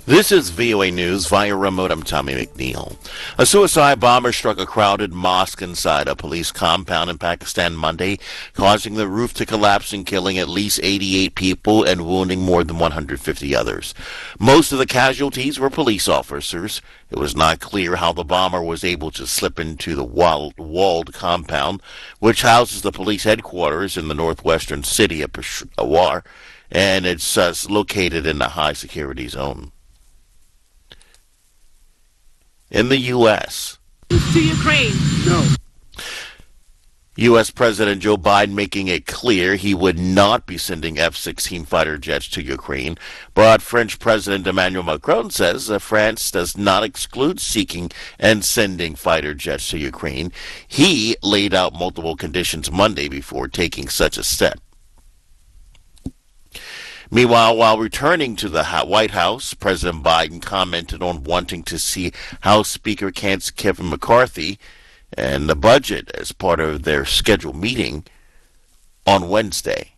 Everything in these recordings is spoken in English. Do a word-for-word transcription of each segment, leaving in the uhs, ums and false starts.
This is V O A News via remote. I'm Tommy McNeil. A suicide bomber struck a crowded mosque inside a police compound in Pakistan Monday, causing the roof to collapse and killing at least eighty-eight people and wounding more than one hundred fifty others. Most of the casualties were police officers. It was not clear how the bomber was able to slip into the walled, walled compound, which houses the police headquarters in the northwestern city of Peshawar, and it's uh, located in a high security zone. In the U S To Ukraine. No. U S. President Joe Biden making it clear he would not be sending F sixteen fighter jets to Ukraine, but French President Emmanuel Macron says that France does not exclude seeking and sending fighter jets to Ukraine. He laid out multiple conditions Monday before taking such a step. Meanwhile, while returning to the White House, President Biden commented on wanting to see House Speaker Kevin McCarthy and the budget as part of their scheduled meeting on Wednesday.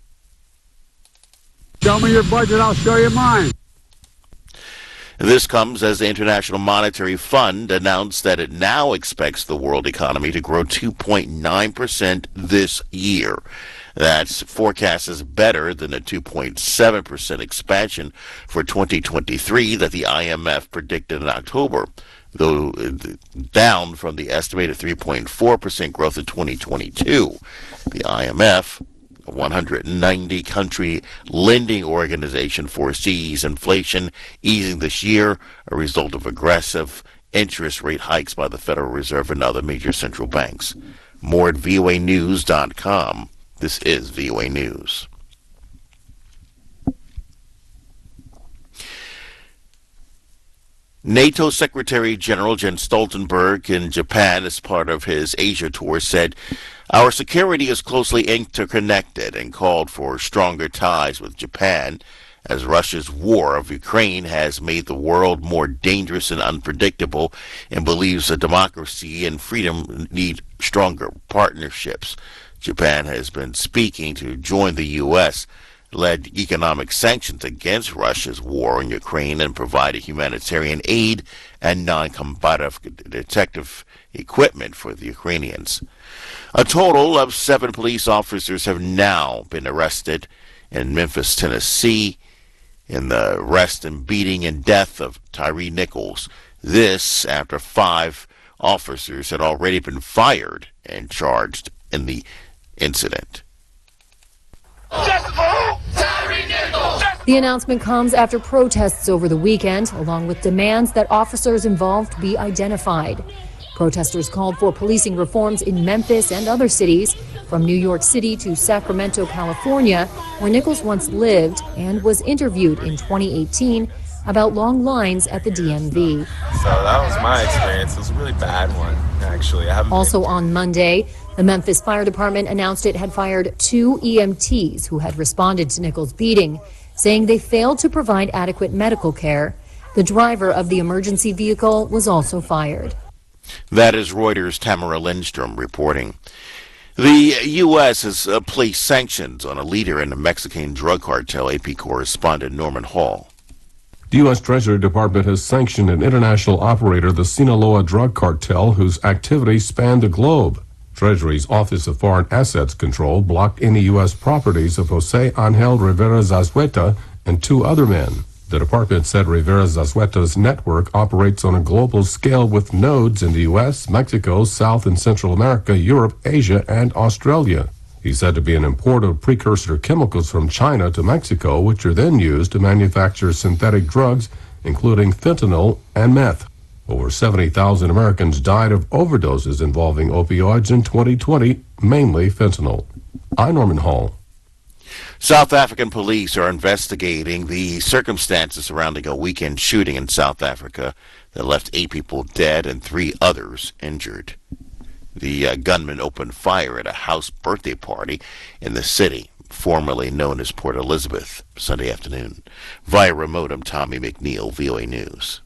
Show me your budget, I'll show you mine. This comes as the International Monetary Fund announced that it now expects the world economy to grow two point nine percent this year. That's forecast is better than the two point seven percent expansion for twenty twenty-three that the I M F predicted in October, though down from the estimated three point four percent growth in twenty twenty-two. The I M F, a one hundred ninety country lending organization, foresees inflation easing this year, a result of aggressive interest rate hikes by the Federal Reserve and other major central banks. More at V O A news dot com. This is V O A News. NATO Secretary General Jens Stoltenberg in Japan, as part of his Asia tour, said, "Our security is closely interconnected," and called for stronger ties with Japan, as Russia's war of Ukraine has made the world more dangerous and unpredictable, and believes that democracy and freedom need stronger partnerships. Japan has been speaking to join the U S-led economic sanctions against Russia's war in Ukraine and provide humanitarian aid and non-combative detective equipment for the Ukrainians. A total of seven police officers have now been arrested in Memphis, Tennessee, in the arrest and beating and death of Tyree Nichols. This after five officers had already been fired and charged in the incident. The announcement comes after protests over the weekend, along with demands that officers involved be identified. Protesters called for policing reforms in Memphis and other cities, from New York City to Sacramento, California, where Nichols once lived and was interviewed in twenty eighteen about long lines at the D M V. So that was my experience. It was a really bad one, actually. I haven't also been... on Monday, the Memphis Fire Department announced it had fired two E M Ts who had responded to Nichols' beating, saying they failed to provide adequate medical care. The driver of the emergency vehicle was also fired. That is Reuters' Tamara Lindstrom reporting. The U S has uh, placed sanctions on a leader in the Mexican drug cartel, A P correspondent Norman Hall. The U S Treasury Department has sanctioned an international operator, the Sinaloa drug cartel, whose activities span the globe. Treasury's Office of Foreign Assets Control blocked any U S properties of Jose Angel Rivera Zazueta and two other men. The department said Rivera Zazueta's network operates on a global scale with nodes in the U S, Mexico, South and Central America, Europe, Asia, and Australia. He's said to be an importer of precursor chemicals from China to Mexico, which are then used to manufacture synthetic drugs, including fentanyl and meth. Over seventy thousand Americans died of overdoses involving opioids in twenty twenty, mainly fentanyl. I'm Norman Hall. South African police are investigating the circumstances surrounding a weekend shooting in South Africa that left eight people dead and three others injured. The uh, gunman opened fire at a house birthday party in the city, formerly known as Port Elizabeth, Sunday afternoon. Via remote, I'm Tommy McNeil, V O A News.